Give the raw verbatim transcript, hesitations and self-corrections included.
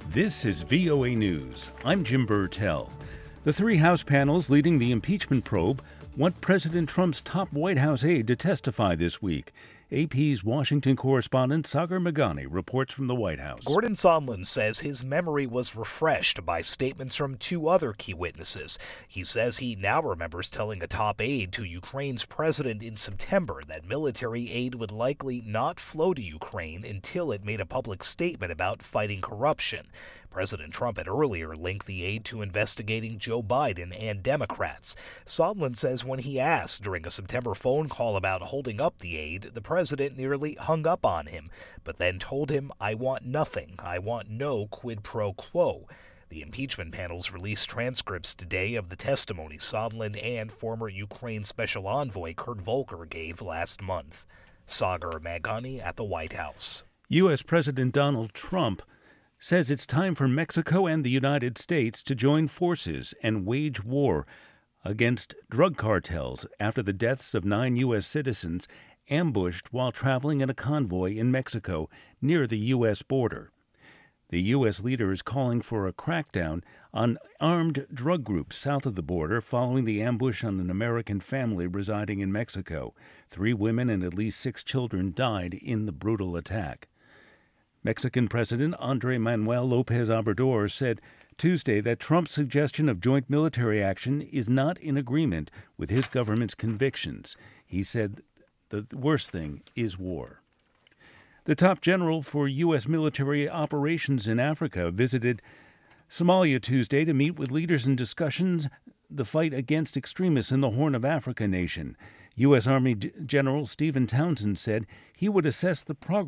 This is V O A News. I'm Jim Burtell. The three House panels leading the impeachment probe want President Trump's top White House aide to testify this week. A P's Washington correspondent Sagar Meghani reports from the White House. Gordon Sondland says his memory was refreshed by statements from two other key witnesses. He says he now remembers telling a top aide to Ukraine's president in September that military aid would likely not flow to Ukraine until it made a public statement about fighting corruption. President Trump had earlier linked the aid to investigating Joe Biden and Democrats. Sondland says when he asked during a September phone call about holding up the aid, the president nearly hung up on him, but then told him, "I want nothing. I want no quid pro quo." The impeachment panels released transcripts today of the testimony Sondland and former Ukraine Special Envoy Kurt Volker gave last month. Sagar Meghani at the White House. U S. President Donald Trump says it's time for Mexico and the United States to join forces and wage war against drug cartels after the deaths of nine U S citizens ambushed while traveling in a convoy in Mexico near the U S border. The U S leader is calling for a crackdown on armed drug groups south of the border following the ambush on an American family residing in Mexico. Three women and at least six children died in the brutal attack. Mexican President Andrés Manuel López Obrador said Tuesday that Trump's suggestion of joint military action is not in agreement with his government's convictions. He said the worst thing is war. The top general for U S military operations in Africa visited Somalia Tuesday to meet with leaders in discussions the fight against extremists in the Horn of Africa nation. U S. Army General Stephen Townsend said he would assess the progress